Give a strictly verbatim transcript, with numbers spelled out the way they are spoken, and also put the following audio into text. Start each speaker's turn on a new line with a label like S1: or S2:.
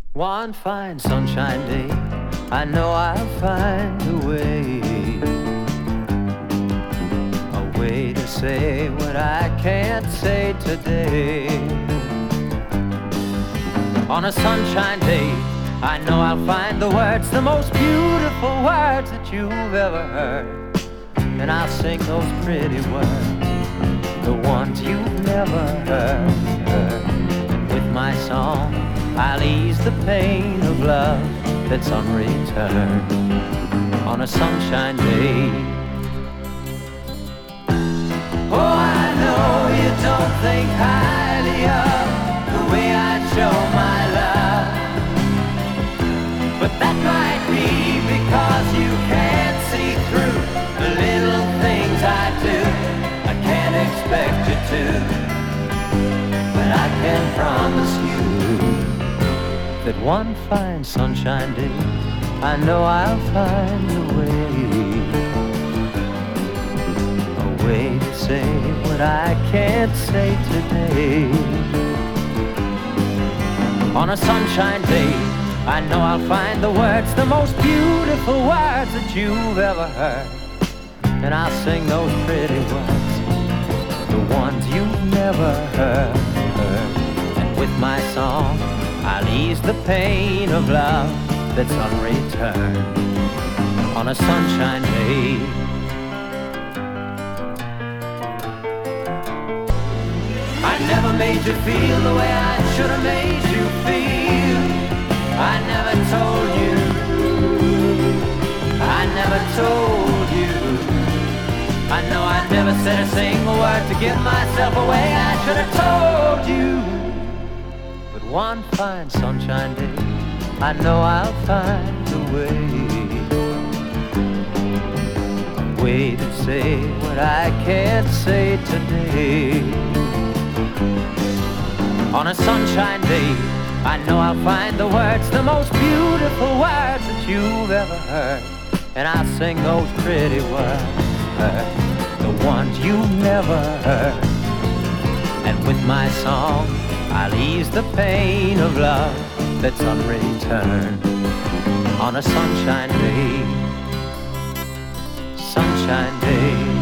S1: One fine sunshine day, I know I'll find a way, a way to say what I can't say today. On a sunshine day, I know I'll find the words, the most beautiful words that you've ever heard. And I'll sing those pretty words, the ones you've never heard. And with my song, I'll ease the pain of love that's unreturned on a sunshine day. Oh, I know you don't think highly of the way I show my love, but that might be because you can't see through the little things I do. I can't expect you to, but I can promise you that one fine sunshine day, I know I'll find a way, a way to say what I can't say today. On a sunshine day, I know I'll find the words, the most beautiful words that you've ever heard. And I'll sing those pretty words, the ones you've never heard. And with my song, I'll ease the pain of love that's unreturned on a sunshine day. I never made you feel the way I should have made you feel. I never told you, I never told you. I know I never said a single word to give myself away. I should have told you. One fine sunshine day, I know I'll find a way, a way to say what I can't say today. On a sunshine day, I know I'll find the words, the most beautiful words that you've ever heard. And I'll sing those pretty words, the ones you've never heard. And with my song, I'll ease the pain of love that's unreturned on a sunshine day, sunshine day.